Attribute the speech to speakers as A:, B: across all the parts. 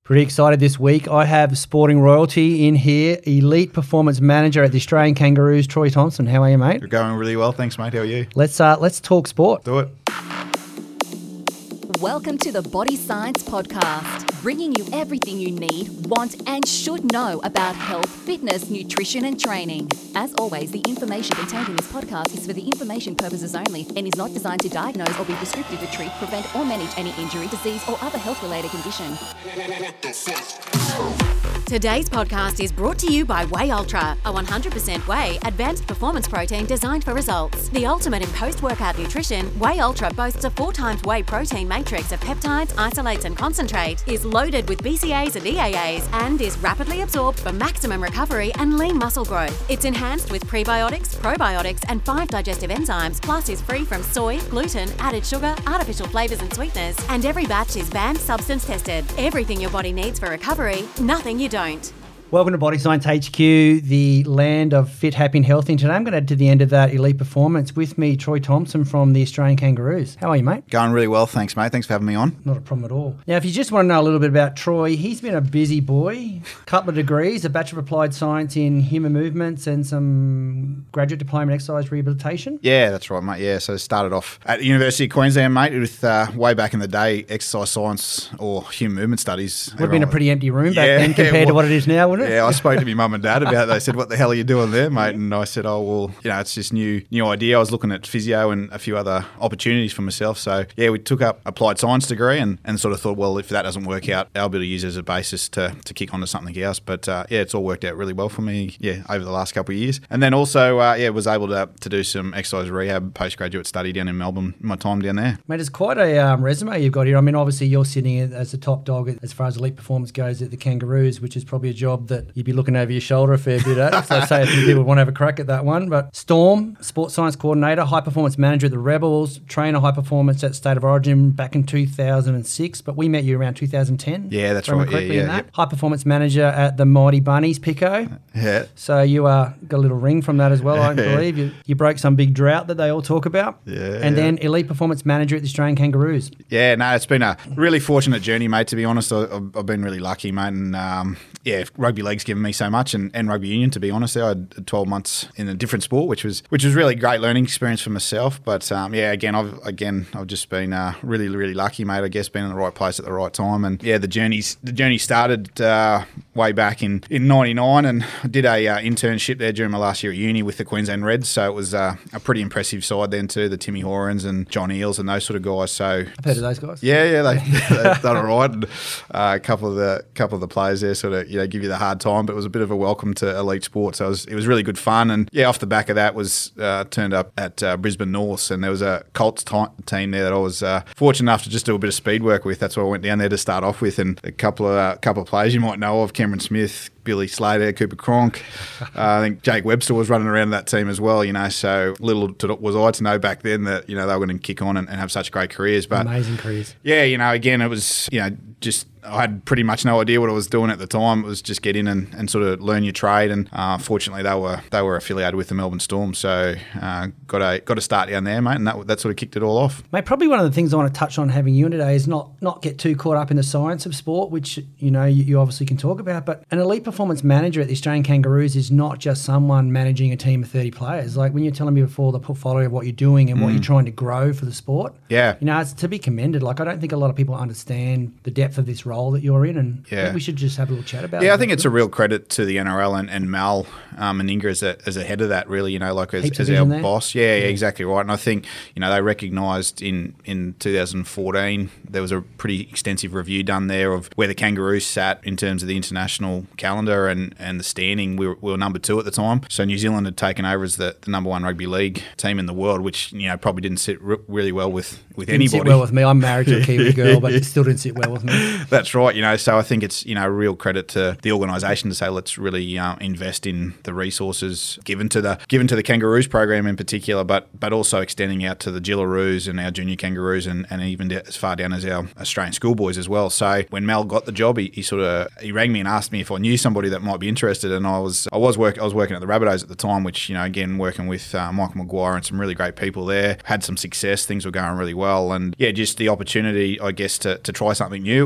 A: Pretty excited this week. I have sporting royalty in here, elite performance manager at the Australian Kangaroos, Troy Thompson. How are you, mate?
B: You're going really well, thanks, mate. How are you?
A: Let's talk sport.
B: Do it.
C: Welcome to the Body Science Podcast, bringing you everything you need, want and should know about health, fitness, nutrition and training. As always, the information contained in this podcast is for the information purposes only and is not designed to diagnose or be prescriptive to treat, prevent or manage any injury, disease or other health-related condition.
D: Today's podcast is brought to you by Whey Ultra, a 100% whey advanced performance protein designed for results. The ultimate in post-workout nutrition, Whey Ultra boasts a 4x whey protein matrix of peptides, isolates and concentrate, is loaded with BCAAs and EAAs, and is rapidly absorbed for maximum recovery and lean muscle growth. It's enhanced with prebiotics, probiotics and 5 digestive enzymes, plus is free from soy, gluten, added sugar, artificial flavours and sweeteners, and every batch is banned substance tested. Everything your body needs for recovery, nothing you don't.
A: Welcome to Body Science HQ, the land of fit, happy and healthy. And today I'm going to add to the end of that elite performance with me, Troy Thompson from the Australian Kangaroos. How are you, mate?
B: Going really well, thanks, mate. Thanks for having me on.
A: Not a problem at all. Now, if you just want to know a little bit about Troy, he's been a busy boy. Couple of degrees, a Bachelor of Applied Science in Human Movements and some graduate diploma in exercise rehabilitation.
B: Yeah, that's right, mate. Yeah, so started off at the University of Queensland, mate, with way back in the day, exercise science or human movement studies.
A: Would have been a pretty empty room back then compared to what it is now, wouldn't it?
B: Yeah, I spoke to my mum and dad about it. They said, what the hell are you doing there, mate? And I said, oh, well, it's this new idea. I was looking at physio and a few other opportunities for myself. So, yeah, we took up applied science degree and sort of thought, well, if that doesn't work out, I'll be able to use it as a basis to kick on to something else. But, it's all worked out really well for me, over the last couple of years. And then also, was able to do some exercise rehab postgraduate study down in Melbourne, my time down there.
A: Mate, it's quite a resume you've got here. I mean, obviously, you're sitting as the top dog as far as elite performance goes at the Kangaroos, which is probably a job that you'd be looking over your shoulder a fair bit at. So I say a few people want to have a crack at that one. But Storm, sports science coordinator, high performance manager at the Rebels, trainer high performance at State of Origin back in 2006. But we met you around 2010.
B: Yeah, that's right. Yeah.
A: High performance manager at the Mighty Bunnies, Pico.
B: Yeah.
A: So you got a little ring from that as well, I believe. You broke some big drought that they all talk about.
B: Yeah.
A: And then elite performance manager at the Australian Kangaroos.
B: Yeah, no, it's been a really fortunate journey, mate, to be honest. I've been really lucky, mate. And rugby league's given me so much and rugby union, to be honest. I had 12 months in a different sport, which was really great learning experience for myself. But I've just been really, really lucky, mate. I guess being in the right place at the right time. And the journey started way back in 99, and I did a internship there during my last year at uni with the Queensland Reds. So it was a pretty impressive side then too, the Timmy Horans and John Eales and those sort of guys. So
A: I've heard of those guys.
B: Yeah, they've done all right. And a couple of the players there sort of give you the hard time, but it was a bit of a welcome to elite sport. So it was really good fun. And off the back of that was turned up at Brisbane North, and there was a Colts team there that I was fortunate enough to just do a bit of speed work with. That's why I went down there to start off with, and a couple of players you might know of, Cameron Smith, Billy Slater, Cooper Cronk. I think Jake Webster was running around that team as well, so little was I to know back then that, they were going to kick on and have such great careers. But
A: amazing careers.
B: Yeah, again, it was, just I had pretty much no idea what I was doing at the time. It was just get in and sort of learn your trade. And fortunately, they were affiliated with the Melbourne Storm, so got a start down there, mate, and that sort of kicked it all off.
A: Mate, probably one of the things I want to touch on having you in today is not get too caught up in the science of sport, which you obviously can talk about. But an elite performance manager at the Australian Kangaroos is not just someone managing a team of 30 players. Like when you're telling me before the portfolio of what you're doing and what you're trying to grow for the sport, it's to be commended. Like I don't think a lot of people understand the depth of this role that you're in, and I think we should just have a little chat about it.
B: Yeah, I think it's a real credit to the NRL and Mal Meninga as a head of that, really, as our boss. Yeah, exactly right. And I think, they recognised in 2014 there was a pretty extensive review done there of where the Kangaroos sat in terms of the international calendar and the standing. We were number 2 at the time. So New Zealand had taken over as the number 1 rugby league team in the world, which, probably didn't sit really well with anybody.
A: Didn't sit well with me. I'm married to a Kiwi girl, but it still didn't sit well with me.
B: That's right. So I think it's, a real credit to the organisation to say let's really invest in the resources given to the Kangaroos program in particular, but also extending out to the Jillaroos and our junior Kangaroos and even as far down as our Australian schoolboys as well. So when Mel got the job, he rang me and asked me if I knew somebody that might be interested, and I was working at the Rabbitohs at the time, which again working with Michael Maguire and some really great people there, had some success, things were going really well, and just the opportunity, I guess, to try something new. It was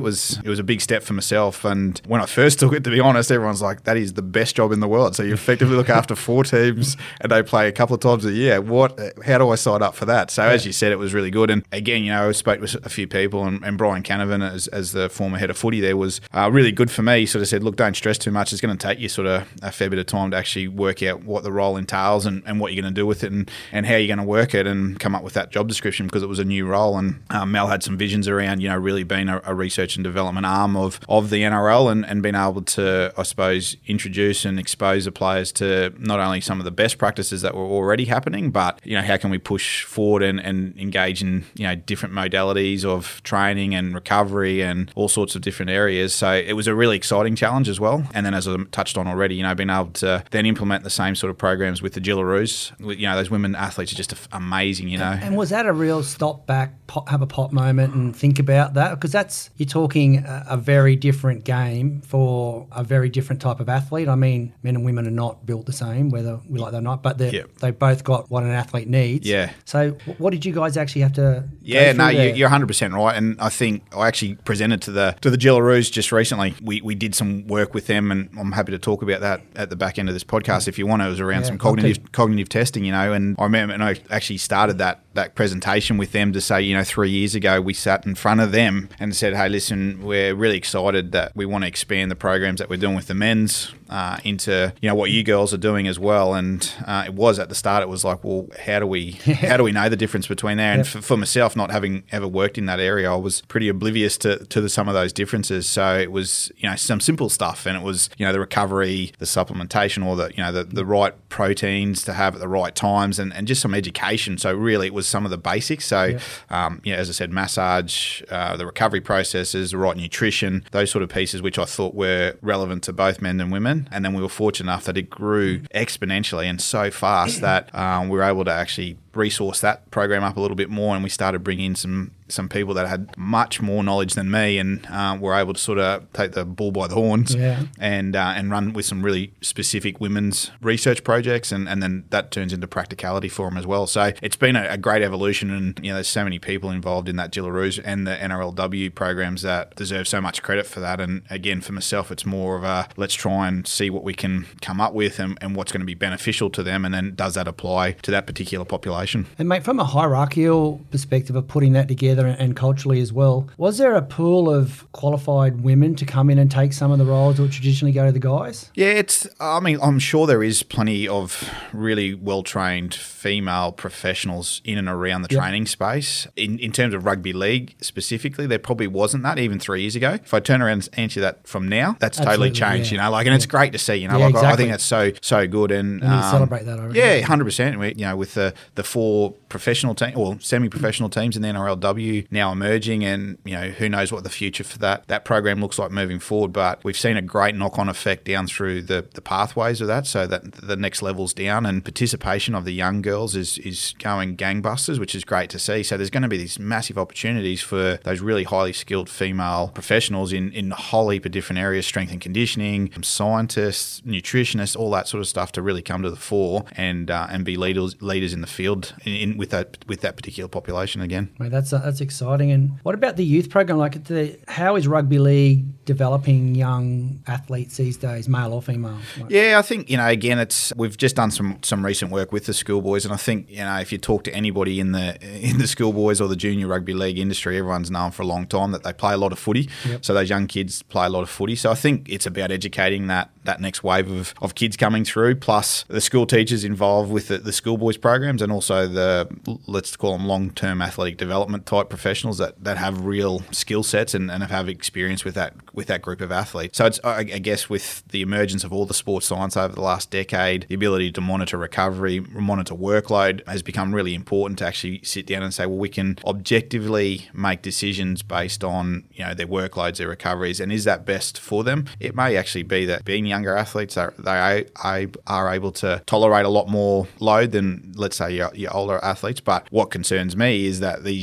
B: it was a big step for myself. And when I first took it, to be honest, everyone's like, that is the best job in the world. So you effectively look after 4 teams and they play a couple of times a year. How do I sign up for that? So as you said, it was really good. And again, I spoke with a few people, and Brian Canavan, as the former head of footy there, was really good for me. He sort of said, look, don't stress too much. It's going to take you sort of a fair bit of time to actually work out what the role entails and what you're going to do with it and how you're going to work it and come up with that job description, because it was a new role. And Mel had some visions around, really being a research and development arm of the NRL and being able to, I suppose, introduce and expose the players to not only some of the best practices that were already happening, but, how can we push forward and engage in, different modalities of training and recovery and all sorts of different areas. So it was a really exciting challenge as well. And then, as I touched on already, being able to then implement the same sort of programs with the Jillaroos. Those women athletes are just amazing,
A: And was that a real stop back, have a pop moment and think about that? Because you're talking a very different game for a very different type of athlete. I mean, men and women are not built the same, whether we like that or not, but they both got what an athlete needs.
B: Yeah.
A: So what did you guys actually have to
B: you're 100% right. And I think I actually presented to the Jillaroos just recently. We did some work with them, and I'm happy to talk about that at the back end of this podcast if you want. It was around some cognitive testing, and I remember, and I actually started that presentation with them to say, 3 years ago we sat in front of them and said, hey, listen, we're really excited that we want to expand the programs that we're doing with the men's into what you girls are doing as well. And it was at the start, it was like, well, how do we know the difference between there? And for myself, not having ever worked in that area, I was pretty oblivious to some of those differences. So it was some simple stuff, and it was the recovery, the supplementation, or the right proteins to have at the right times, and just some education. So really it was some of the basics. So as I said, massage, the recovery processes, the right nutrition, those sort of pieces which I thought were relevant to both men and women. And then we were fortunate enough that it grew exponentially and so fast that we were able to actually resource that program up a little bit more, and we started bringing in some people that had much more knowledge than me, and were able to sort of take the bull by the horns and run with some really specific women's research projects, and then that turns into practicality for them as well. So it's been a great evolution, and there's so many people involved in that Jillaroos and the NRLW programs that deserve so much credit for that. And again, for myself, it's more of a let's try and see what we can come up with and what's going to be beneficial to them, and then does that apply to that particular population.
A: And mate, from a hierarchical perspective of putting that together and culturally as well, was there a pool of qualified women to come in and take some of the roles that would traditionally go to the guys?
B: Yeah, I'm sure there is plenty of really well-trained female professionals in and around the training space. In terms of rugby league specifically, there probably wasn't that even 3 years ago. If I turn around and answer that from now, that's totally changed, and it's great to see,
A: exactly.
B: I think that's so good. And
A: you celebrate that, I reckon.
B: Yeah, 100%. With the 4 professional teams or semi-professional teams in the NRLW now emerging, and who knows what the future for that program looks like moving forward. But we've seen a great knock-on effect down through the pathways of that, so that the next level's down, and participation of the young girls is going gangbusters, which is great to see. So there's going to be these massive opportunities for those really highly skilled female professionals in a whole heap of different areas: strength and conditioning, scientists, nutritionists, all that sort of stuff, to really come to the fore and be leaders in the field with that particular population again.
A: Mate, that's exciting. And what about the youth program? How is rugby league developing young athletes these days, male or female?
B: Yeah, I think again, we've just done some recent work with the schoolboys, and I think if you talk to anybody in the schoolboys or the junior rugby league industry, everyone's known for a long time that they play a lot of footy. Yep. So those young kids play a lot of footy. So I think it's about educating that next wave of kids coming through, plus the school teachers involved with the schoolboys programs, and also the, let's call them long-term athletic development type professionals that have real skill sets and have experience with that group of athletes. So it's, I guess, with the emergence of all the sports science over the last decade, the ability to monitor recovery, monitor workload has become really important, to actually sit down and say, well, we can objectively make decisions based on their workloads, their recoveries, and is that best for them? It may actually be that being younger athletes, they are able to tolerate a lot more load than, let's say, your older athletes. But what concerns me is that these young kids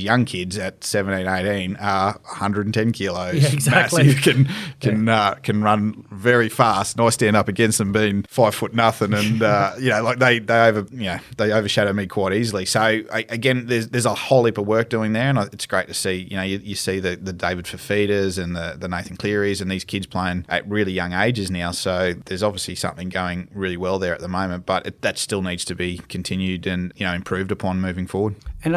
B: kids at 17, 18 are 110 kilos.
A: Yeah, exactly.
B: Massive, can run very fast. And I stand up against them being 5 nothing, and they overshadow me quite easily. So again, there's a whole heap of work doing there, and it's great to see. You see the David Fafitas and the Nathan Clearys and these kids playing at really young ages now. So there's obviously something going really well there at the moment, but that still needs to be continued and improved upon moving forward.
A: And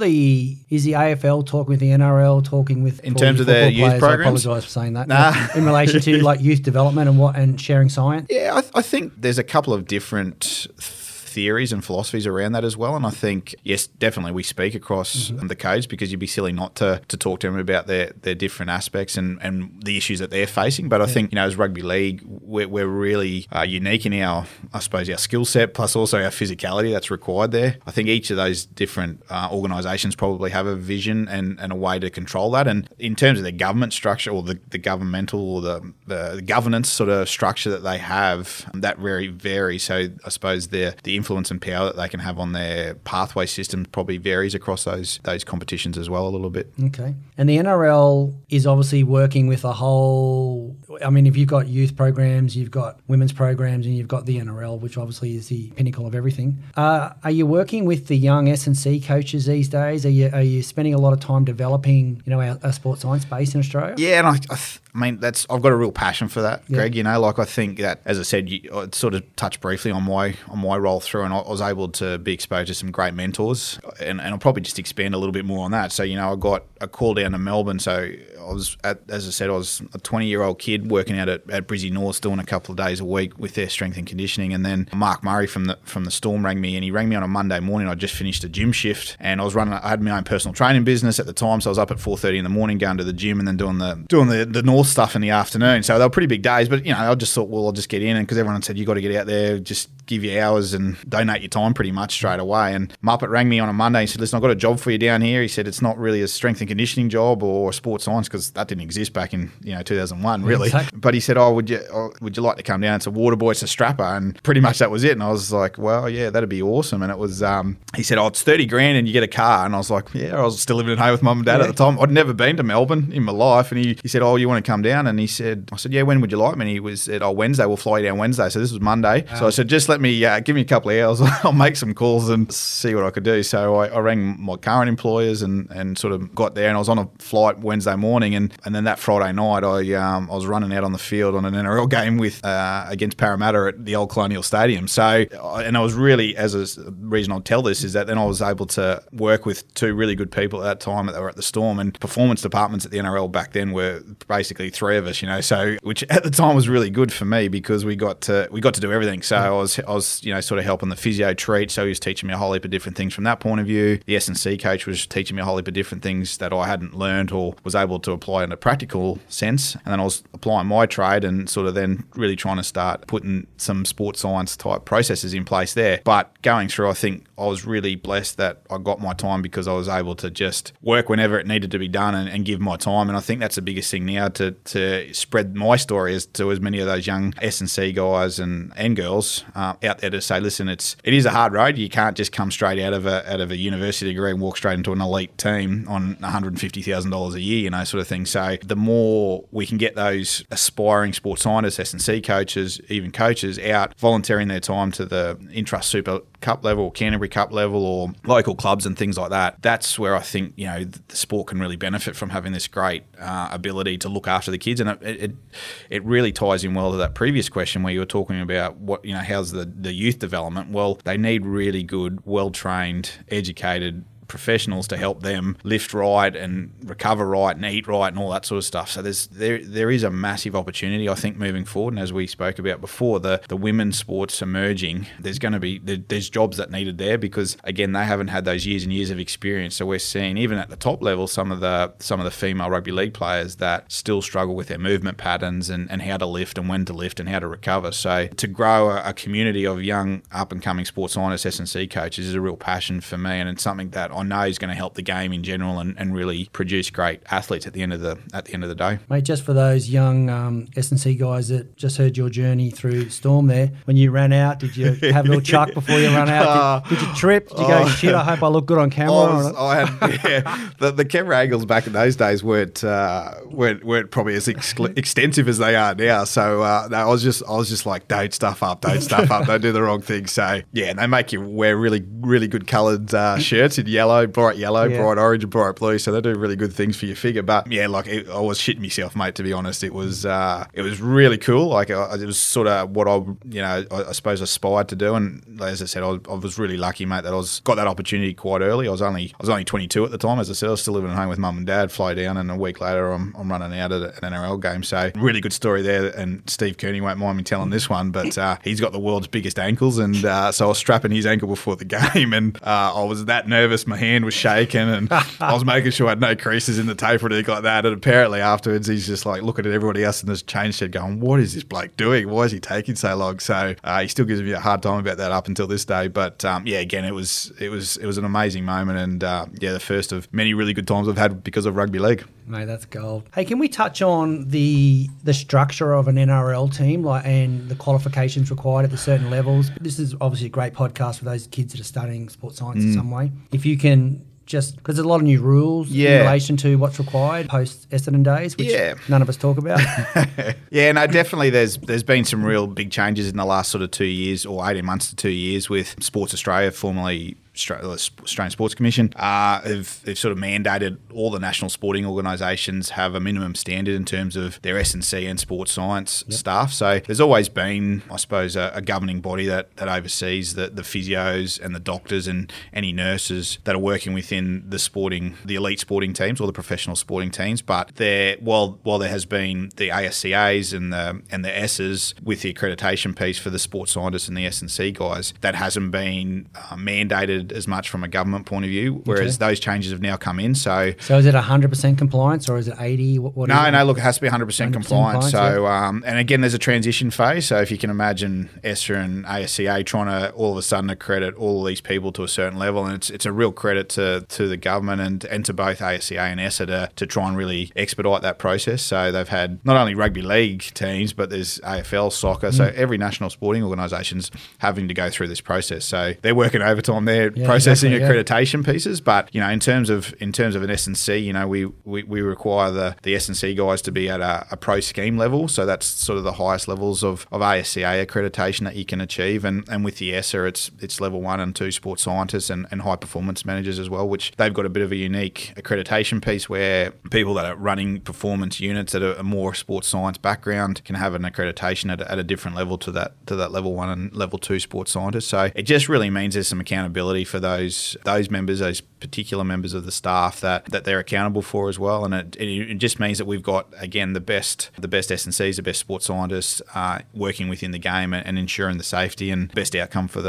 A: is the AFL talking with the NRL, talking with
B: in terms of their youth programs?
A: I apologise for saying that. In relation to like youth development and sharing science.
B: Yeah, I think there's a couple of different theories and philosophies around that as well. And I think, yes, definitely we speak across the codes, because you'd be silly not to talk to them about their different aspects and the issues that they're facing. But I think, as rugby league, we're really unique in our skill set, plus also our physicality that's required there. I think each of those different organisations probably have a vision and a way to control that. And in terms of their government structure or the governmental or the governance sort of structure that they have, that very varies. So I suppose the influence and power that they can have on their pathway system probably varies across those competitions as well a little bit.
A: Okay. And the NRL is obviously working with a whole... I mean, if you've got youth programs, you've got women's programs, and you've got the NRL, which obviously is the pinnacle of everything. Are you working with the young S&C coaches these days? Are you spending a lot of time developing, our sports science base in Australia?
B: Yeah, and I've got a real passion for that, Greg. I think that, as I said, I sort of touched briefly on my role through, and I was able to be exposed to some great mentors, and I'll probably just expand a little bit more on that. So, I got a call down to Melbourne. So I was a 20-year-old kid working out at Brizzy North, doing a couple of days a week with their strength and conditioning, and then Mark Murray from the Storm rang me, and he rang me on a Monday morning. I just finished a gym shift, and I had my own personal training business at the time, so I was up at 4:30 in the morning going to the gym and then doing the North stuff in the afternoon. So they were pretty big days, but I just thought, well, I'll just get in, and because everyone said you got to get out there, just give you hours and donate your time pretty much straight away. And Muppet rang me on a Monday and said, listen, I've got a job for you down here. He said, it's not really a strength and conditioning job or sports science, because that didn't exist back in 2001 really. Exactly. But he said, would you like to come down? It's a water boy, it's a strapper. And pretty much that was it. And I was like, well, yeah, that'd be awesome. And it was, he said, it's $30,000 and you get a car. And I was like, yeah, I was still living at home with mum and dad at the time. I'd never been to Melbourne in my life. And he said, you want to come down? And I said, yeah, when would you like me? And he said, Wednesday, we'll fly you down Wednesday. So this was Monday. So I said, just let me, give me a couple of hours. I'll make some calls and see what I could do. So I rang my current employers and sort of got there, and I was on a flight Wednesday morning, and then that Friday night I was running out on the field on an NRL game with against Parramatta at the old Colonial Stadium. So, and I was really, the reason I'll tell this is that then I was able to work with two really good people at that time that were at the Storm, and performance departments at the NRL back then were basically three of us, so which at the time was really good for me because we got to do everything. So I was sort of helping the physio treat, so he was teaching me a whole heap of different things from that point of view. The S&C coach was teaching me a whole heap of different things that I hadn't learned or was able to apply in a practical sense. And then I was applying my trade and sort of then really trying to start putting some sports science type processes in place there. But going through, I think I was really blessed that I got my time because I was able to just work whenever it needed to be done and give my time. And I think that's the biggest thing now, to spread my story to as many of those young S&C guys and girls out there to say, listen, it is a hard road. You can't just come straight out of a university degree and walk straight into an elite team on $150,000 a year, sort of thing. So the more we can get those aspiring sports scientists, S&C coaches, even coaches out volunteering their time to the Intrust Super Cup level, Canterbury Cup level, or local clubs and things like that, that's where I think the sport can really benefit from having this great ability to look after the kids. And it really ties in well to that previous question where you were talking about how's the youth development. Well, they need really good, well-trained, educated professionals to help them lift right and recover right and eat right and all that sort of stuff. So there is a massive opportunity, I think, moving forward. And as we spoke about before, the women's sports emerging, there's jobs that needed there because, again, they haven't had those years and years of experience. So we're seeing, even at the top level, some of the female rugby league players that still struggle with their movement patterns and how to lift and when to lift and how to recover. So to grow a community of young up-and-coming sports scientists, S&C coaches is a real passion for me, and it's something that I know is going to help the game in general and really produce great athletes at the end of the day.
A: Mate, just for those young S&C guys that just heard your journey through Storm there, when you ran out, did you have a little chuck before you ran out? Did you trip? Did you go, shit, I hope I look good on camera?
B: The camera angles back in those days weren't probably as extensive as they are now. So I was just like, don't stuff up, don't do the wrong thing. So yeah, and they make you wear really, really good coloured shirts in yellow, bright orange and bright blue. So they do really good things for your figure. But yeah, like I was shitting myself, mate, to be honest. It was really cool. Like it was sort of what I suppose aspired to do. And as I said, I was really lucky, mate, that I got that opportunity quite early. I was only 22 at the time. As I said, I was still living at home with mum and dad, fly down, and a week later I'm running out at an NRL game. So really good story there. And Steve Kearney won't mind me telling this one, but he's got the world's biggest ankles. And so I was strapping his ankle before the game, and I was that nervous. My hand was shaking, and I was making sure I had no creases in the tape or anything like that. And apparently afterwards, he's just like looking at everybody else in this change shed going, what is this bloke doing? Why is he taking so long? So he still gives me a hard time about that up until this day. But yeah, again, it was an amazing moment, and the first of many really good times I've had because of rugby league.
A: Mate, that's gold. Hey, can we touch on the structure of an NRL team, and the qualifications required at the certain levels? This is obviously a great podcast for those kids that are studying sports science in some way. If you can just, because there's a lot of new rules in relation to what's required post Essendon days, which none of us talk about.
B: Yeah, no, definitely there's been some real big changes in the last sort of 2 years or 18 months to 2 years with Sports Australia, formerly Australian Sports Commission, have sort of mandated all the national sporting organisations have a minimum standard in terms of their S&C and sports science staff. So there's always been, I suppose, a governing body that oversees the physios and the doctors and any nurses that are working within the elite sporting teams or the professional sporting teams. But while there has been the ASCAs and the S's with the accreditation piece for the sports scientists and the S&C guys, that hasn't been mandated as much from a government point of view, whereas those changes have now come in. So is
A: it 100% compliance or is it 80?
B: No, look, it has to be 100% compliance. So, and again, there's a transition phase. So if you can imagine ESSA and ASCA trying to all of a sudden accredit all of these people to a certain level, and it's a real credit to the government and to both ASCA and ESSA to try and really expedite that process. So they've had not only rugby league teams, but there's AFL, soccer. So every national sporting organisation's having to go through this process. So they're working overtime there. Processing accreditation pieces, but in terms of an S&C, we require the S&C guys to be at a pro scheme level, so that's sort of the highest levels of ASCA accreditation that you can achieve, and with the ESSA it's level 1 and 2 sports scientists and high performance managers as well, which they've got a bit of a unique accreditation piece where people that are running performance units that are more sports science background can have an accreditation at a different level to that level 1 and level 2 sports scientists. So it just really means there's some accountability for those members, those particular members of the staff that they're accountable for as well, and it just means that we've got, again, the best S&Cs, the best sports scientists working within the game and ensuring the safety and best outcome for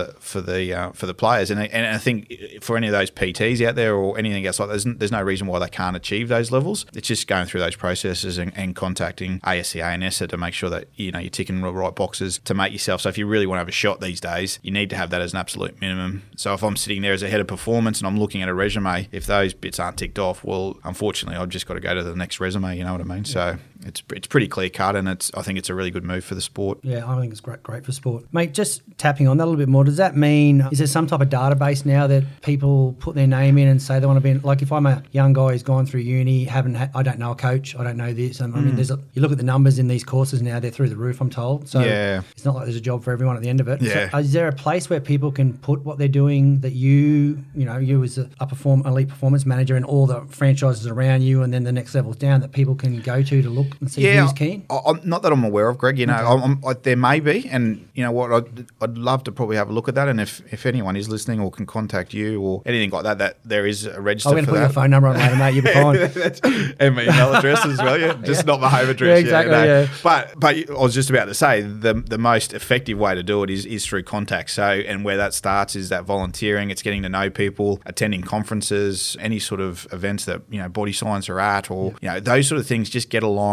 B: the players. And I think for any of those PTs out there or anything else like that, there's no reason why they can't achieve those levels. It's just going through those processes and contacting ASCA and ESSA to make sure that you're ticking the right boxes to make yourself. So if you really want to have a shot these days, you need to have that as an absolute minimum. So if I'm sitting there as a head of performance and I'm looking at a resume, if those bits aren't ticked off, well, unfortunately, I've just got to go to the next resume, you know what I mean? So it's pretty clear cut, and I think it's a really good move for the sport.
A: Yeah, I think it's great for sport. Mate, just tapping on that a little bit more, does that mean, is there some type of database now that people put their name in and say they want to be in, like if I'm a young guy who's gone through uni, I don't know a coach, I don't know this, and I mean, you look at the numbers in these courses now, they're through the roof, I'm told. So it's not like there's a job for everyone at the end of it.
B: Yeah.
A: So is there a place where people can put what they're doing that you as a elite performance manager and all the franchises around you and then the next levels down that people can go to look and see who's keen?
B: Not that I'm aware of, Greg. There may be, and you know what, I'd love to probably have a look at that, and if anyone is listening or can contact you or anything like that there is a register for that.
A: I'm going to put your phone number on later, mate, you'll be fine.
B: And my email address as well, just not my home address.
A: Yeah, exactly,
B: But I was just about to say, the most effective way to do it is through contact. So, and where that starts is that volunteering, it's getting to know people, attending conferences, any sort of events that, Body Science are at, or, those sort of things, just get along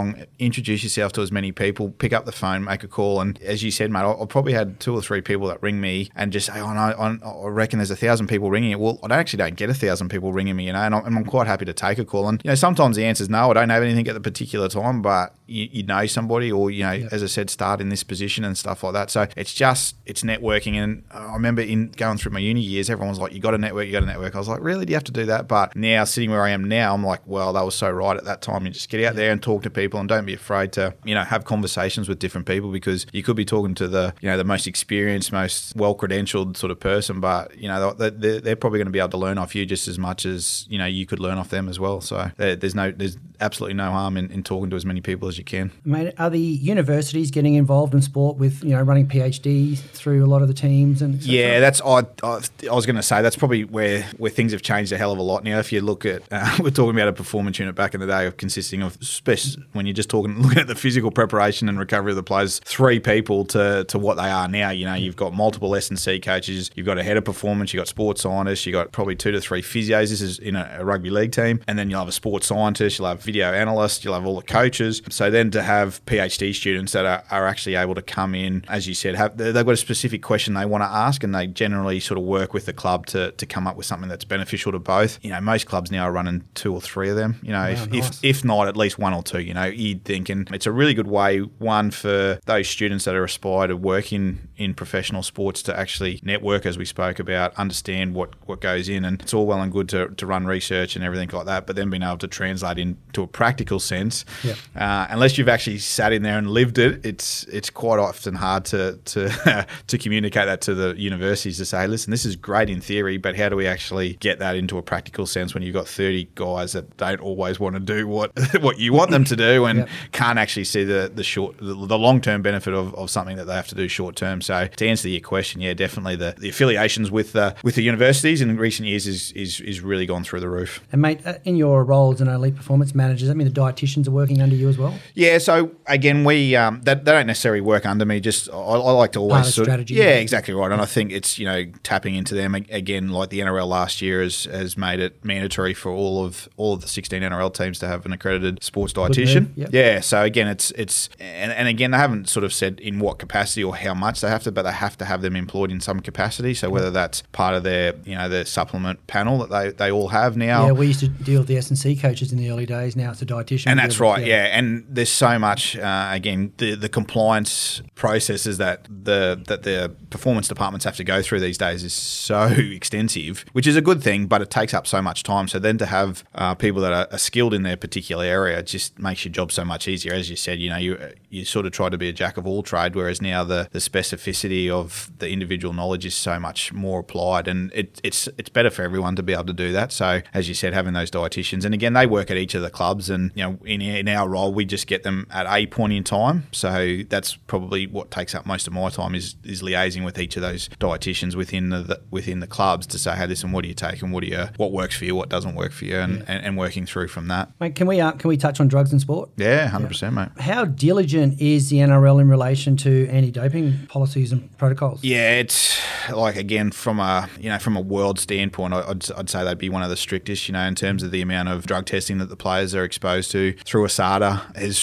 B: along, introduce yourself to as many people, pick up the phone, make a call. And as you said, mate, I've probably had 2 or 3 people that ring me and just say, I reckon there's 1,000 people ringing it. Well, I actually don't get 1,000 people ringing me, and I'm quite happy to take a call. And, sometimes the answer is no, I don't have anything at the particular time, but you know somebody, or, as I said, start in this position and stuff like that. So it's networking. And I remember going through my uni years, everyone was like, you got to network. I was like, really? Do you have to do that? But now, sitting where I am now, I'm like, well, that was so right at that time. You just get out there and talk to people, and don't be afraid to, have conversations with different people, because you could be talking to the most experienced, most well-credentialed sort of person, but, they're probably going to be able to learn off you just as much as, you could learn off them as well. So there's absolutely no harm in talking to as many people as you can.
A: Mate, are the universities getting involved in sport with, running PhDs through a lot of the teams? And
B: yeah, that's I was going to say that's probably where things have changed a hell of a lot now. If you look at, we're talking about a performance unit back in the day consisting of, especially when you're just looking at the physical preparation and recovery of the players, 3 people to what they are now. You've got multiple S&C coaches, you've got a head of performance, you've got sports scientists, you've got probably 2 to 3 physios. This is in a rugby league team. And then you'll have a sports scientist, you'll have video analysts, you'll have all the coaches. So then to have PhD students that are actually able to come in, as you said, they've got a specific question they want to ask, and they generally sort of work with the club to come up with something that's beneficial to both. Most clubs now are running 2 or 3 of them. If not at least 1 or 2. You'd think, and it's a really good way, one, for those students that are aspire to work in professional sports to actually network, as we spoke about, understand what goes in, and it's all well and good to run research and everything like that, but then being able to translate into a practical sense, unless you've actually sat in there and lived it, it's quite often hard to communicate that to the universities, to say, listen, this is great in theory, but how do we actually get that into a practical sense when you've got 30 guys that don't always want to do what you want them to do, and can't actually see the long-term benefit of something that they have to do short-term. So to answer your question, definitely the affiliations with the universities in recent years is really gone through the roof.
A: And mate, in your role as an elite performance manager, does that mean the dietitians are working under you as well?
B: Yeah, so again, we they don't necessarily work under me. Just I like to always
A: strategy.
B: Yeah, exactly right. And I think it's tapping into them again. Like the NRL last year has made it mandatory for all of the 16 NRL teams to have an accredited sports dietitian. Yeah. So again, it's and again, they haven't sort of said in what capacity or how much they have to, but they have to have them employed in some capacity. So whether that's part of their their supplement panel that they all have now.
A: Yeah, we used to deal with the S&C coaches in the early days. Now it's a dietitian.
B: And that's right. Yeah. And there's so much again the compliance processes that the performance departments have to go through these days is so extensive, which is a good thing, but it takes up so much time. So then to have people that are skilled in their particular area just makes your job so much easier. As you said, you sort of try to be a jack of all trade, whereas now the specificity of the individual knowledge is so much more applied, and it's better for everyone to be able to do that. So as you said, having those dietitians, and again, they work at each of the clubs, and in our role, we just get them at a point in time. So that's probably what takes up most of my time is liaising with each of those dietitians within the clubs to say, hey, listen, what do you take, and what works for you, what doesn't work for you, and working through from that.
A: Mate, can we touch on drugs in sport?
B: Yeah, 100%, mate.
A: How diligent is the NRL in relation to anti-doping policies and protocols? Yeah,
B: it's like, again, from a world standpoint, I'd say they'd be one of the strictest, in terms of the amount of drug testing that the players are exposed to through ASADA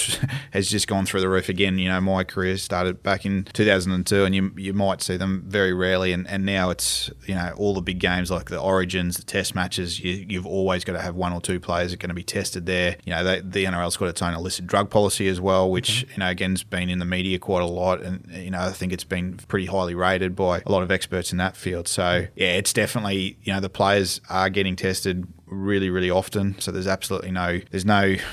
B: has just gone through the roof. Again, my career started back in 2002, and you might see them very rarely, and now it's, all the big games like the Origins, the Test matches, you've always got to have 1 or 2 players that are going to be tested there. The NRL's got its own illicit drug policy as well, which, again's been in the media quite a lot, and, I think it's been pretty highly rated by a lot of experts in that field. So, yeah, it's definitely, the players are getting tested really, really often. So there's absolutely there's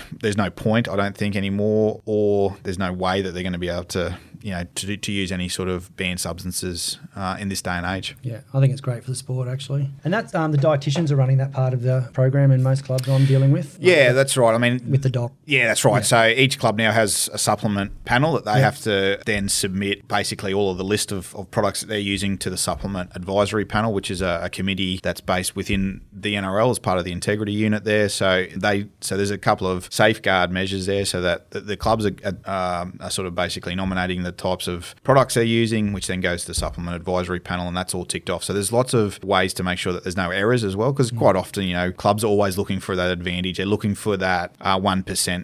B: no point, I don't think, anymore, or there's no way that they're going to be able to to use any sort of banned substances in this day and age.
A: Yeah, I think it's great for the sport, actually. And that's the dietitians are running that part of the program in most clubs I'm dealing with.
B: Yeah, that's right. I mean,
A: with the doc.
B: Yeah, that's right. Yeah. So each club now has a supplement panel that they have to then submit basically all of the list of products that they're using to the supplement advisory panel, which is a committee that's based within the NRL as part of the the integrity unit there. So there's a couple of safeguard measures there, so that the clubs are sort of basically nominating the types of products they're using, which then goes to the supplement advisory panel, and that's all ticked off. So there's lots of ways to make sure that there's no errors as well, because quite often, you know, clubs are always looking for that advantage. They're looking for that 1%.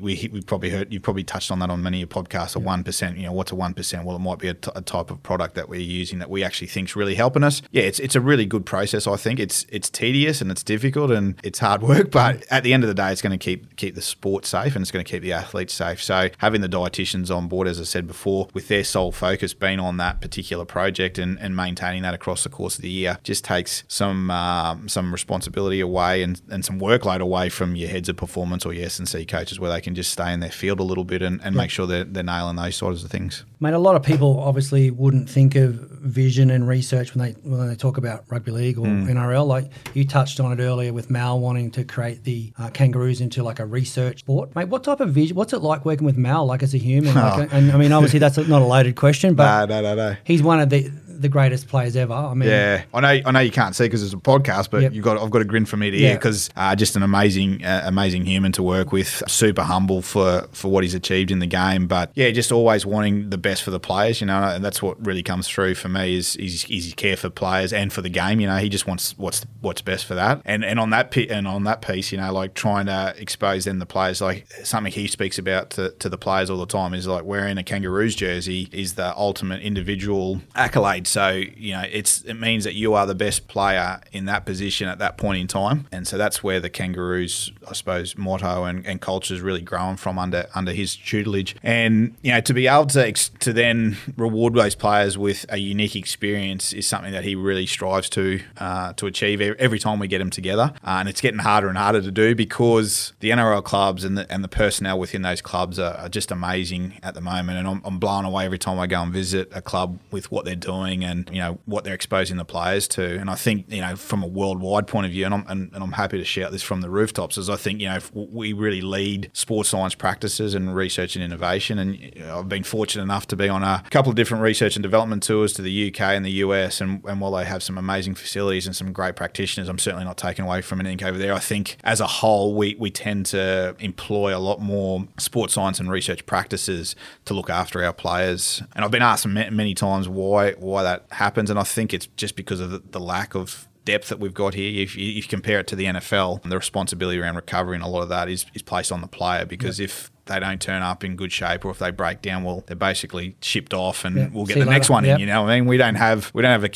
B: You've probably touched on that on many of your podcasts. 1%. You know, what's a 1%? Well, it might be a type of product that we're using that we actually think's really helping us. Yeah, it's a really good process. I think it's tedious and it's difficult and it's hard work, but at the end of the day, it's going to keep the sport safe and it's going to keep the athletes safe. So having the dietitians on board, as I said before, with their sole focus being on that particular project and maintaining that across the course of the year, just takes some responsibility away and some workload away from your heads of performance or your S&C coaches, where they can just stay in their field a little bit and make sure they're nailing those sorts of things.
A: Mate, a lot of people obviously wouldn't think of vision and research when they talk about rugby league or NRL. Like you touched on it earlier with Mal wanting to create the Kangaroos into like a research sport. Mate, what type of vision? What's it like working with Mal, like as a human? And I mean, obviously that's not a loaded question, but
B: no.
A: He's one of the greatest players ever. I mean,
B: yeah, I know you can't see because it's a podcast, but I've got a grin from ear to ear because just an amazing human to work with. Super humble for what he's achieved in the game, but yeah, just always wanting the best for the players. You know, and that's what really comes through for me is his care for players and for the game. You know, he just wants what's best for that. And on that piece, you know, like trying to expose then the players, like something he speaks about to the players all the time is like wearing a Kangaroos jersey is the ultimate individual accolade. So, you know, it means that you are the best player in that position at that point in time. And so that's where the Kangaroos, I suppose, motto and culture is really grown from under his tutelage. And, you know, to be able to then reward those players with a unique experience is something that he really strives to achieve every time we get them together. And it's getting harder and harder to do because the NRL clubs and the personnel within those clubs are just amazing at the moment. And I'm blown away every time I go and visit a club with what they're doing and, you know, what they're exposing the players to. And I think, you know, from a worldwide point of view, and I'm happy to shout this from the rooftops, is I think, you know, we really lead sports science practices and research and innovation. And you know, I've been fortunate enough to be on a couple of different research and development tours to the UK and the US. And while they have some amazing facilities and some great practitioners, I'm certainly not taking away from anything over there. I think as a whole, we tend to employ a lot more sports science and research practices to look after our players. And I've been asked many times why that happens, and I think it's just because of the lack of depth that we've got here. If you compare it to the NFL, the responsibility around recovery and a lot of that is placed on the player, because if they don't turn up in good shape or if they break down, well, they're basically shipped off and we'll get the next one in, you know. I mean, we don't have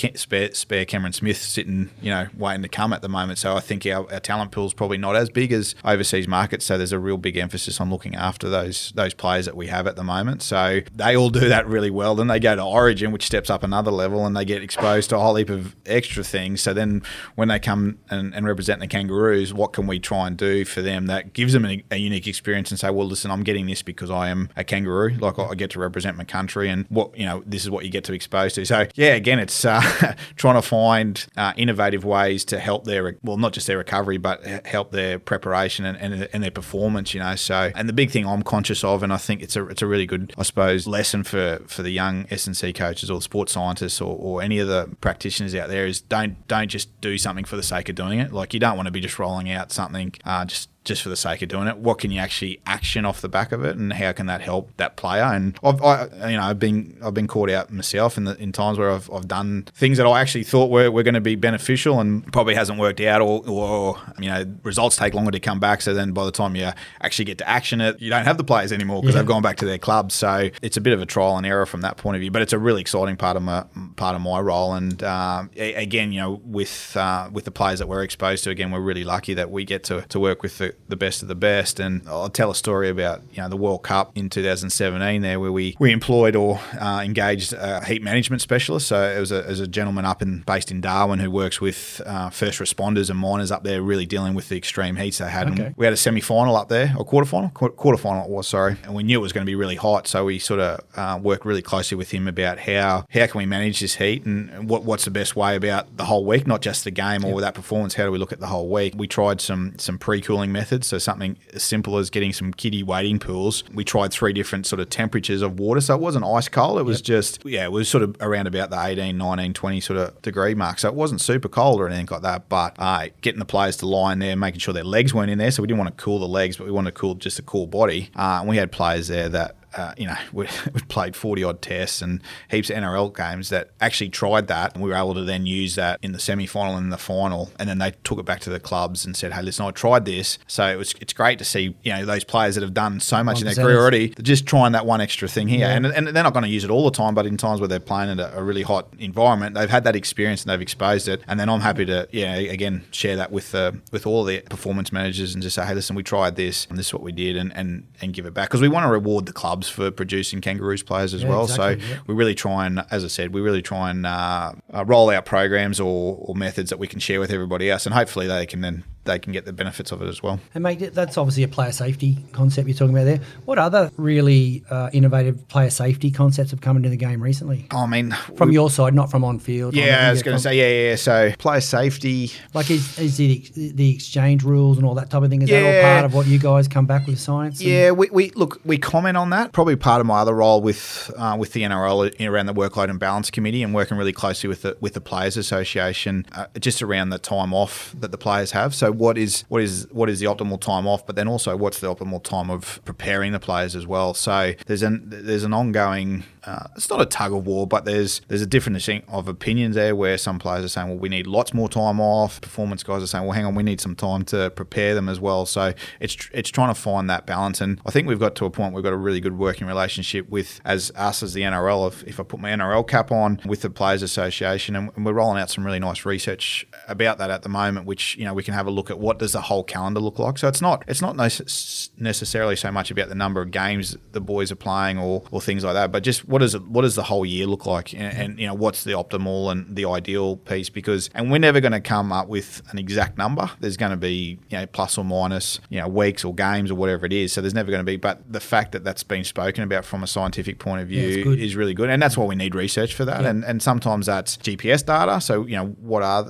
B: a spare Cameron Smith sitting, you know, waiting to come at the moment. So I think our talent pool is probably not as big as overseas markets. So there's a real big emphasis on looking after those players that we have at the moment. So they all do that really well. Then they go to Origin, which steps up another level, and they get exposed to a whole heap of extra things. So then when they come and represent the Kangaroos, what can we try and do for them that gives them a unique experience and say, well, listen, I'm getting this because I am a Kangaroo. Like, I get to represent my country, and this is what you get to expose to. So yeah, again, it's trying to find innovative ways to help not just their recovery, but help their preparation and their performance. You know, so and the big thing I'm conscious of, and I think it's a really good, I suppose, lesson for the young S&C coaches or sports scientists or any of the practitioners out there is don't just do something for the sake of doing it. Like, you don't want to be just rolling out something just for the sake of doing it. What can you actually action off the back of it, and how can that help that player? And I've been caught out myself in times where I've done things that I actually thought were going to be beneficial and probably hasn't worked out, or you know, results take longer to come back. So then by the time you actually get to action it, you don't have the players anymore because they've gone back to their clubs. So it's a bit of a trial and error from that point of view. But it's a really exciting part of my role. And again, you know, with the players that we're exposed to, again, we're really lucky that we get to work with the best of the best. And I'll tell a story about, you know, the World Cup in 2017 there, where we employed or engaged a heat management specialist. So it was a gentleman based in Darwin who works with first responders and miners up there, really dealing with the extreme heats they had. Okay. And we had a semi-final up there, or quarterfinal it was, sorry. And we knew it was going to be really hot, so we sort of worked really closely with him about how can we manage this heat and what's the best way about the whole week, not just the game or that performance. How do we look at the whole week? We tried some pre-cooling methods methods. So something as simple as getting some kiddie wading pools. We tried 3 different sort of temperatures of water. So it wasn't ice cold. It was just, it was sort of around about the 18, 19, 20 sort of degree mark. So it wasn't super cold or anything like that. But getting the players to lie in there, making sure their legs weren't in there. So we didn't want to cool the legs, but we wanted to cool just a cool body. And we had players there that we played 40-odd tests and heaps of NRL games that actually tried that, and we were able to then use that in the semi-final and the final, and then they took it back to the clubs and said, hey, listen, I tried this. So it's great to see those players that have done so much in their career already, they're just trying that one extra thing here. Yeah. And they're not going to use it all the time, but in times where they're playing in a really hot environment, they've had that experience and they've exposed it. And then I'm happy to, again, share that with all the performance managers and just say, hey, listen, we tried this and this is what we did, and give it back. Because we want to reward the clubs for producing Kangaroos players as well. Exactly, so we really try and, as I said, roll out programs or methods that we can share with everybody else, and hopefully they can get the benefits of it as well.
A: And mate, that's obviously a player safety concept you're talking about there. What other really innovative player safety concepts have come into the game recently?
B: I mean,
A: from your side, not from on field.
B: Yeah, I was going to say, So player safety,
A: like is the exchange rules and all that type of thing. Is that all part of what you guys come back with science?
B: Yeah, we comment on that. Probably part of my other role with the NRL around the workload and balance committee, and working really closely with the Players Association just around the time off that the players have. So what is the optimal time off, but then also what's the optimal time of preparing the players as well. So there's an ongoing, it's not a tug of war, but there's a difference of opinions there, where some players are saying, well, we need lots more time off. Performance guys are saying, well, hang on, we need some time to prepare them as well. So it's trying to find that balance, and I think we've got to a point we've got a really good working relationship with as the NRL. If I put my NRL cap on, with the Players Association, and we're rolling out some really nice research about that at the moment, which we can have a look at what does the whole calendar look like. So it's not necessarily so much about the number of games the boys are playing or things like that, but just what does the whole year look like, and what's the optimal and the ideal piece, and we're never going to come up with an exact number. There's going to be plus or minus weeks or games or whatever it is. So there's never going to be, but the fact that that's been spoken about from a scientific point of view is really good, and that's why we need research for that. And sometimes that's GPS data. So what are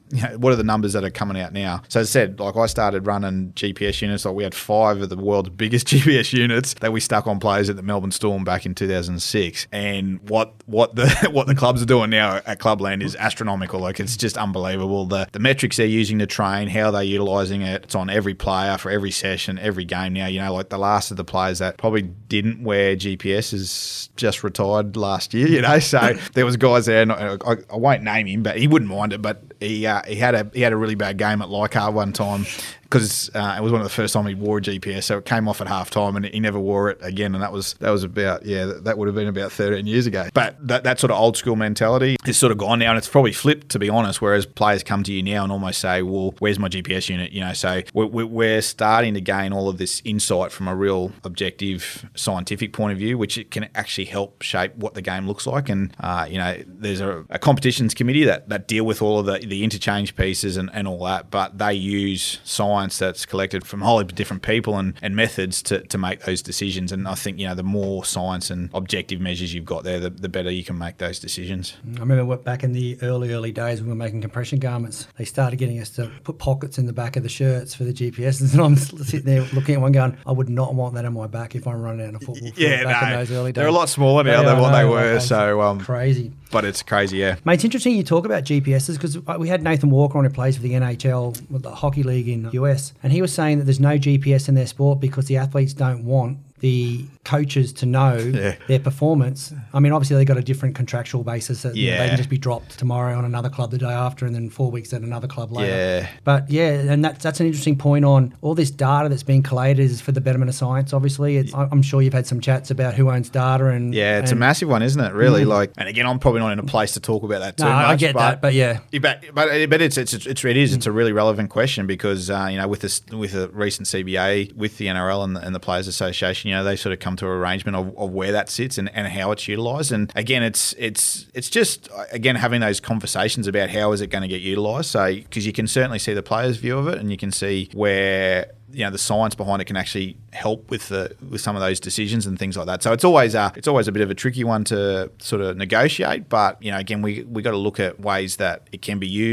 B: the numbers that are coming out now? So as I said, like I started running GPS units. Like we had 5 of the world's biggest GPS units that we stuck on players at the Melbourne Storm back in 2006. And what the clubs are doing now at Clubland is astronomical. Like it's just unbelievable. The metrics they're using to train, how they're utilising it. It's on every player for every session, every game now. Like the last of the players that probably didn't wear GPS is just retired last year. So there was guys there. And I won't name him, but he wouldn't mind it. But he had a really bad game at Leichhardt one time, because it was one of the first time he wore a GPS, so it came off at half time and he never wore it again, and that was about that would have been about 13 years ago. But that sort of old school mentality is sort of gone now, and it's probably flipped, to be honest, whereas players come to you now and almost say, well, where's my GPS unit? So we're starting to gain all of this insight from a real objective scientific point of view, which it can actually help shape what the game looks like. And there's a competitions committee that deal with all of the interchange pieces and all that, but they use science that's collected from a whole heap of different people and methods to make those decisions. And I think the more science and objective measures you've got there, the better you can make those decisions.
A: I remember back in the early days when we were making compression garments, they started getting us to put pockets in the back of the shirts for the GPSs, and I'm sitting there looking at one going, I would not want that on my back if I'm running out of football field back in those early days.
B: They're a lot smaller now than what they were. So
A: crazy.
B: But it's crazy, yeah.
A: Mate, it's interesting you talk about GPSs, because we had Nathan Walker on, who plays for the NHL, with the hockey league in the US, and he was saying that there's no GPS in their sport because the athletes don't want the coaches to know their performance. I mean, obviously they got a different contractual basis that they can just be dropped tomorrow on another club the day after, and then 4 weeks at another club later.
B: Yeah.
A: But and that's an interesting point on all this data that's being collated is for the betterment of science. Obviously, I'm sure you've had some chats about who owns data, and
B: it's a massive one, isn't it? Really, and again, I'm probably not in a place to talk about that too much.
A: I get that, but yeah,
B: but it's a really relevant question, because with the recent CBA with the NRL and the Players Association, they sort of come to an arrangement of where that sits and how it's utilised. And again, it's just having those conversations about how is it going to get utilised. So because you can certainly see the players' view of it, and you can see where the science behind it can actually help with some of those decisions and things like that. So it's always a bit of a tricky one to sort of negotiate. But again, we got to look at ways that it can be used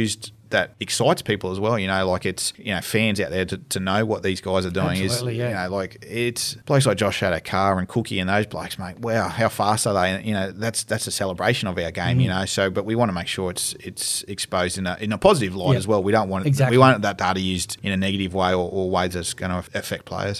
B: that excites people as well. You know, like it's, you know, fans out there to know what these guys are doing.
A: Absolutely,
B: you know, like it's blokes like Josh Addo-Carr and Cookie and those blokes, mate. Wow, how fast are they? And, you know, that's a celebration of our game. You know, so but we want to make sure it's exposed in a positive light as well. We don't want we want that data used in a negative way or ways that's going to affect players.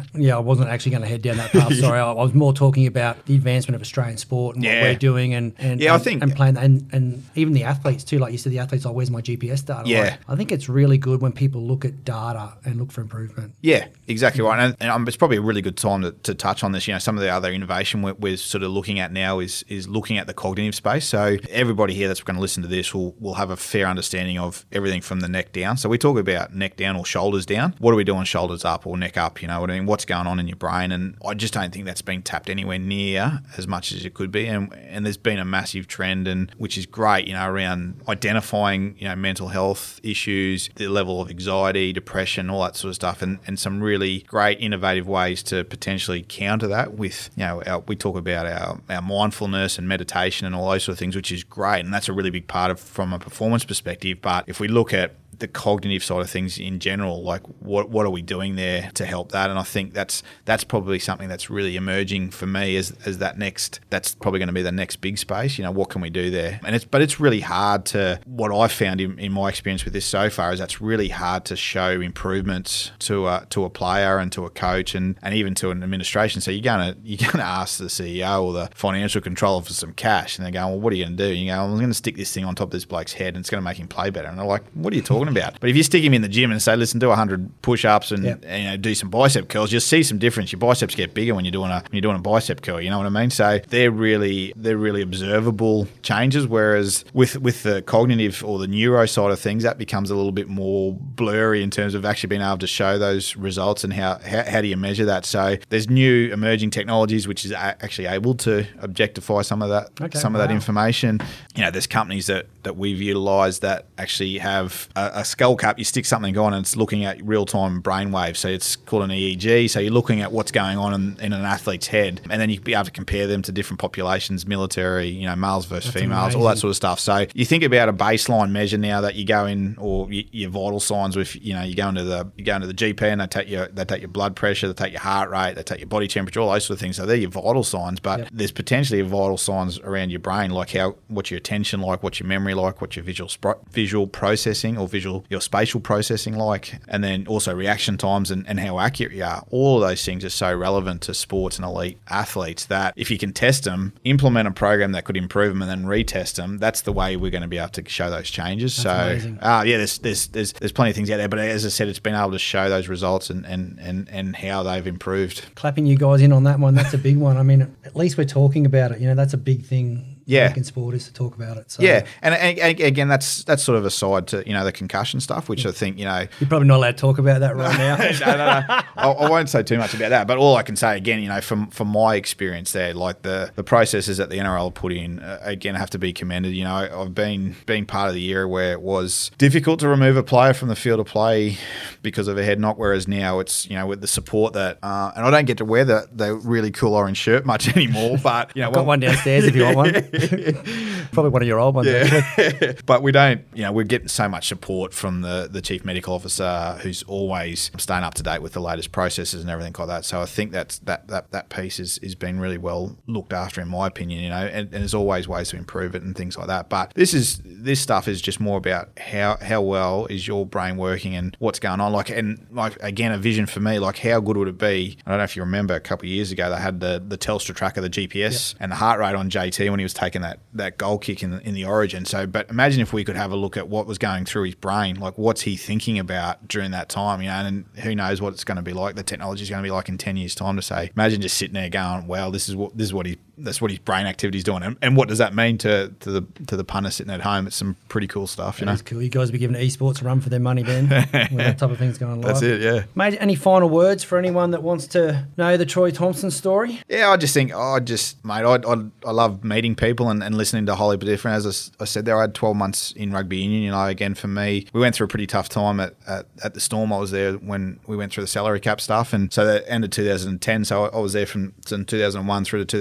A: I wasn't actually going to head down that path. Sorry, I was more talking about the advancement of Australian sport and what we're doing and
B: I think
A: playing and even the athletes too. Like you said, the athletes, like, where's my GPS data?
B: Yeah.
A: Like, I think it's really good when people look at data and look for improvement.
B: Yeah, exactly right. And it's probably a really good time to touch on this. You know, some of the other innovation we're sort of looking at now is looking at the cognitive space. So everybody here that's going to listen to this will have a fair understanding of everything from the neck down. So we talk about neck down or shoulders down. What are we doing shoulders up or neck up? You know what I mean? What's going on in your brain? And I just don't think that's being tapped anywhere near as much as it could be. And there's been a massive trend, and which is great, you know, around identifying, you know, mental health issues, the level of anxiety, depression, all that sort of stuff, and some really great innovative ways to potentially counter that with, you know, we talk about our mindfulness and meditation and all those sort of things, which is great. And that's a really big part of from a performance perspective. But if we look at the cognitive side of things in general, like what are we doing there to help that? And I think that's probably something that's really emerging for me as that's probably going to be the next big space. You know, what can we do there? And it's really hard to, what I've found in my experience with this so far is that's really hard to show improvements to a player and to a coach and even to an administration. So you're gonna ask the CEO or the financial controller for some cash, and they're going, well, what are you going to do? You go, I'm going to stick this thing on top of this bloke's head and it's going to make him play better. And they're like, what are you talking about? But if you stick him in the gym and say, listen, do 100 push-ups and, and you know, do some bicep curls, you'll see some difference. Your biceps get bigger when you're doing a bicep curl. You know what I mean? So they're really observable changes. Whereas with the cognitive or the neuro side of things, that becomes a little bit more blurry in terms of actually being able to show those results and how do you measure that. So there's new emerging technologies which is actually able to objectify some of that that information. You know, there's companies that we've utilised that actually have a skull cap. You stick something on and it's looking at real-time brain waves. So it's called an EEG. So you're looking at what's going on in an athlete's head, and then you can be able to compare them to different populations, military, you know, males versus females, amazing. All that sort of stuff. So you think about a baseline measure now that you go in, or your vital signs with, you know, you go into the GP and they take your blood pressure, they take your heart rate, they take your body temperature, all those sort of things. So they're your vital signs, but there's potentially vital signs around your brain, like what's your attention like, what's your memory like, what's your visual processing or your spatial processing like, and then also reaction times and how accurate you are. All of those things are so relevant to sports and elite athletes that if you can test them, implement a program that could improve them, and then retest them, that's the way we're going to be able to show those changes. That's amazing. There's plenty of things out there, but as I said, it's been able to show those results and how they've improved.
A: Clapping you guys in on that one, that's a big one. I mean, at least we're talking about it. You know, that's a big thing. In sport is to talk about it. So.
B: Yeah, and again, that's sort of aside to, you know, the concussion stuff, which I think, you know,
A: you're probably not allowed to talk about that right now.
B: No. I won't say too much about that. But all I can say again, you know, from my experience there, like the processes that the NRL put in, again, have to be commended. You know, I've been part of the era where it was difficult to remove a player from the field of play because of a head knock, whereas now it's, you know, with the support that, and I don't get to wear the really cool orange shirt much anymore, but you know,
A: I've got one downstairs if you want one. Probably one of your old ones.
B: Yeah. But we don't, you know, we're getting so much support from the chief medical officer who's always staying up to date with the latest processes and everything like that. So I think that piece is being really well looked after, in my opinion, you know, and there's always ways to improve it and things like that. But this stuff is just more about how well is your brain working and what's going on. Like again, a vision for me, like how good would it be? I don't know if you remember a couple of years ago, they had the Telstra tracker, the GPS, and the heart rate on JT when he was taking that goal kick in the Origin. So, but imagine if we could have a look at what was going through his brain, like what's he thinking about during that time, you know, and who knows what it's going to be like. The technology is going to be like in 10 years' time to say, imagine just sitting there going, wow, that's what his brain activity is doing, and what does that mean to the punter sitting at home? It's some pretty cool stuff, you know.
A: That's cool. You guys be giving esports a run for their money, Ben. When that type of thing's going on.
B: That's it, yeah.
A: Mate, any final words for anyone that wants to know the Troy Thompson story?
B: Yeah, I just think, mate, I love meeting people and listening to a whole heap of different. As I said there, I had 12 months in rugby union. You know, again, for me, we went through a pretty tough time at the Storm. I was there when we went through the salary cap stuff, and so that ended 2010. So I was there from 2001 through to 2010.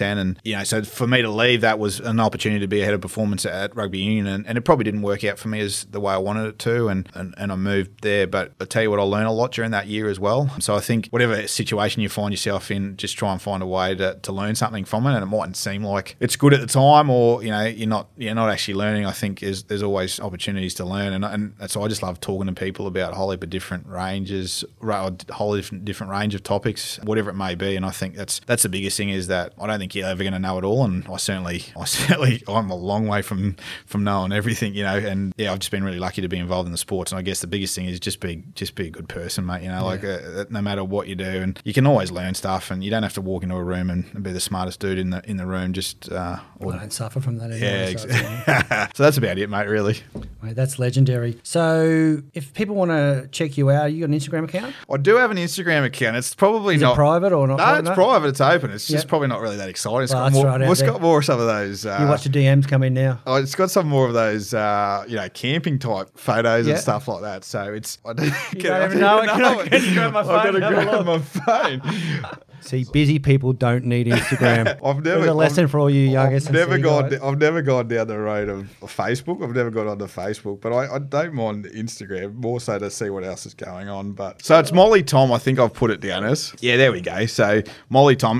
B: 10. And, you know, so for me to leave, that was an opportunity to be a head of performance at rugby union. And it probably didn't work out for me as the way I wanted it to. And I moved there. But I tell you what, I learned a lot during that year as well. So I think whatever situation you find yourself in, just try and find a way to learn something from it. And it mightn't seem like it's good at the time, or, you know, you're not actually learning. I think there's always opportunities to learn. And so I just love talking to people about a whole heap of different ranges, a whole different range of topics, whatever it may be. And I think that's the biggest thing, is that I don't think you're ever going to know it all. And I'm a long way from knowing everything, you know. And yeah, I've just been really lucky to be involved in the sports. And I guess the biggest thing is just be a good person, mate. You know, like no matter what you do, and you can always learn stuff, and you don't have to walk into a room and be the smartest dude in the room. Just I
A: don't suffer from that anymore.
B: Yeah, exactly. So that's about it, mate. Really.
A: Mate, that's legendary. So if people want to check you out, you got an Instagram account?
B: I do have an Instagram account. It's probably not
A: it private or not.
B: No, it's private. It's open. It's just probably not really that exciting. It's got more of some of those.
A: You watch the DMs come in now.
B: Oh, it's got some more of those, camping type photos and stuff like that. So it's I don't even know. I got to grab my phone.
A: See, busy people don't need Instagram. There's a lesson for all you young
B: I've never gone down the road of Facebook. I've never got onto Facebook, but I don't mind Instagram, more so to see what else is going on. But so it's Molly Tom. I think I've put it down as. Yeah, there we go. So Molly Tom,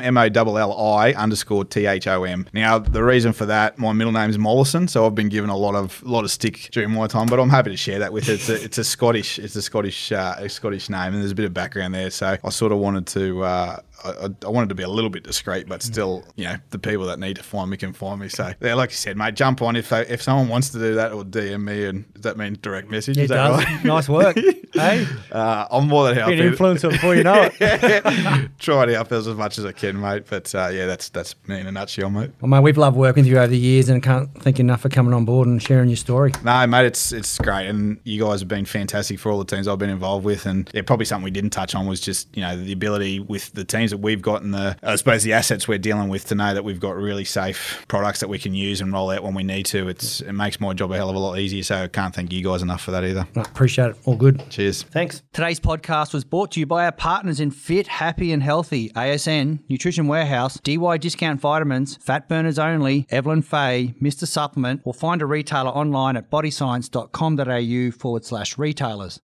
B: MOLLI_THOM. Now the reason for that, my middle name is Mollison, so I've been given a lot of stick during my time, but I'm happy to share that with it. It's a Scottish name, and there's a bit of background there. So I sort of wanted to. I wanted to be a little bit discreet, but still, you know, the people that need to find me can find me. So, yeah, like you said, mate, jump on if someone wants to do that, or DM me, and does that mean direct message?
A: It does. Right? Nice work. Hey,
B: I'm more than happy.
A: Be an influencer before you know it.
B: Try to help as much as I can, mate. But that's me in a nutshell, mate.
A: Well, mate, we've loved working with you over the years, and can't thank you enough for coming on board and sharing your story.
B: No, mate, it's great, and you guys have been fantastic for all the teams I've been involved with. And probably something we didn't touch on was just, you know, the ability with the teams that we've got and the assets we're dealing with, to know that we've got really safe products that we can use and roll out when we need to. It makes my job a hell of a lot easier. So I can't thank you guys enough for that either.
A: No, appreciate it. All good.
B: Cheers.
A: Thanks. Today's podcast was brought to you by our partners in Fit, Happy and Healthy, ASN, Nutrition Warehouse, DY Discount Vitamins, Fat Burners Only, Evelyn Faye, Mr. Supplement, or find a retailer online at bodyscience.com.au/retailers.